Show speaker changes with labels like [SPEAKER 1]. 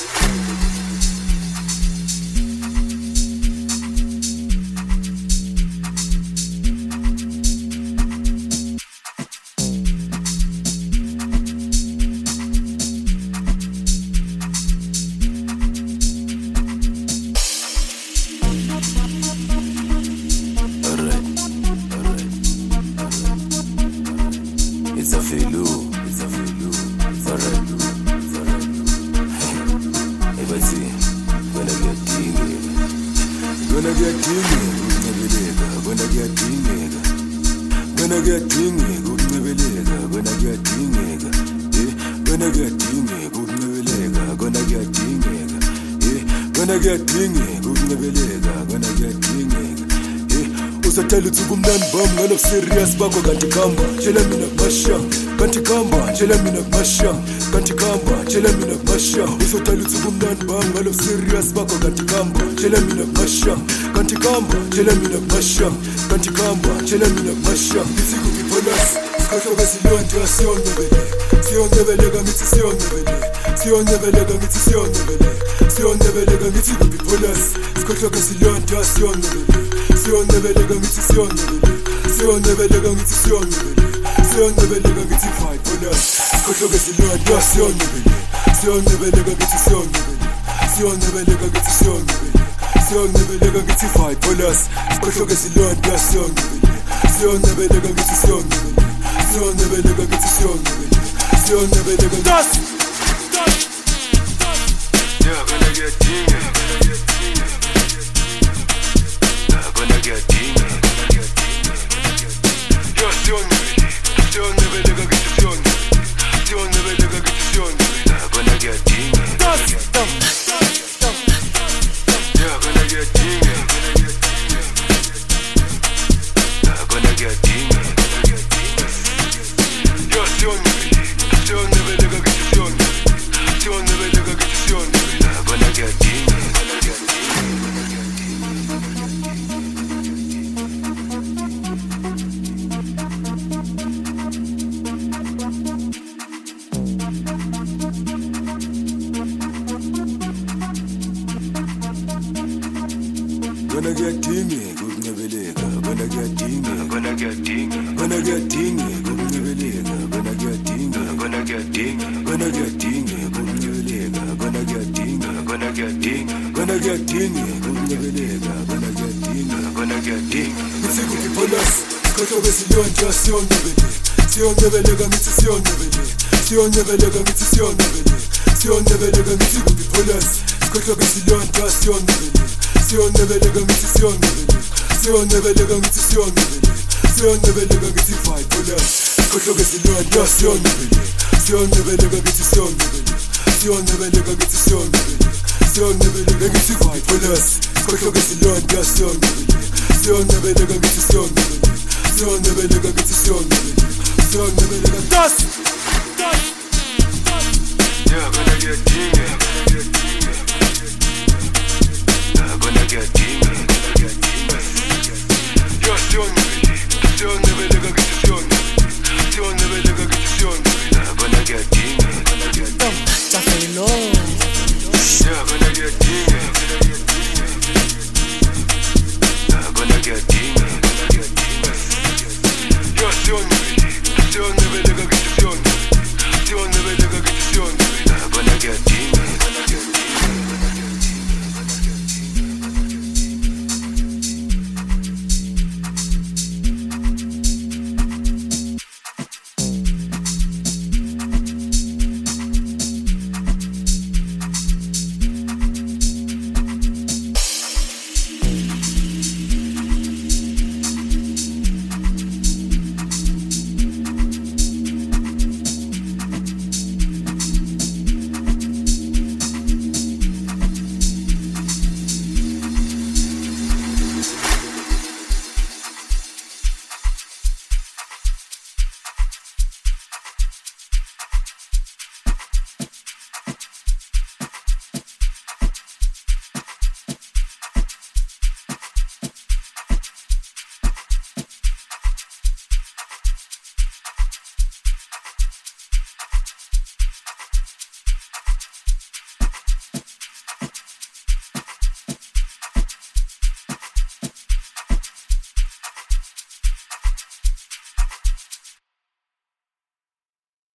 [SPEAKER 1] It's a felu, it's alright. Hey, but see, gonna get dingy, gonna get dingy, gonna get dingy, gonna get dingy, gonna get dingy, gonna get dingy, gonna get dingy, gonna get dingy, gonna get dingy. Uzatela uthi kumnandi bami ngalo serious bakho kanti khamba tshela mina kumasham kanti khamba tshela mina kumasham kanti khamba tshela mina kumasham uzatela uthi kumnandi bami ngalo serious bakho kanti khamba tshela mina kumasham kanti khamba tshela mina kumasham kanti khamba tshela mina kumasham ithi kuphipolas sikhohloka silonto siyonebeleka ngithi siyonebeleka ngithi siyonebeleka ngithi kuphipolas sikhohloka silonto siyonebeleka ngithi siyonebeleka ngithi siyonebeleka ngithi fight for us sikhohloke silonto siyonebeleka ngithi siyonebeleka ngithi siyonebeleka ngithi fight for us sikhohloke silonto siyonebeleka ngithi siyonebeleka ngithi siyonebeleka ngithi yeah gonna get dingy gonna get dingy yo siyonebeleka ngithi siyonebeleka ngithi gonna get dingy yeah gonna get dingy gonna get dingy yo siyonebeleka ngithi siyonebeleka ngithi gonna get dingy gonna get dingy, kupnebeleka, gonna get dingy, gonna get dingy, gonna get dingy, kupnebeleka, gonna get dingy, gonna get dingy, gonna get dingy, kupnebeleka, gonna get dingy, gonna get dingy, gonna get dingy, kupnebeleka, gonna get dingy, gonna get dingy. Ithi kuphipolas, sikhohloke silonto siyonebeleka ngithi siyonebeleka ngithi siyonebeleka ngithi kuphipolas, sikhohloke silonto siyonebeleka ngithi siyonebeleka ngithi siyonebeleka ngithi fight for us sikhohloke silonto siyonebeleka ngithi siyonebeleka ngithi siyonebeleka ngithi fight for us sikhohloke silonto siyonebeleka ngithi siyonebeleka ngithi siyonebeleka ngithi yeah gonna get dingy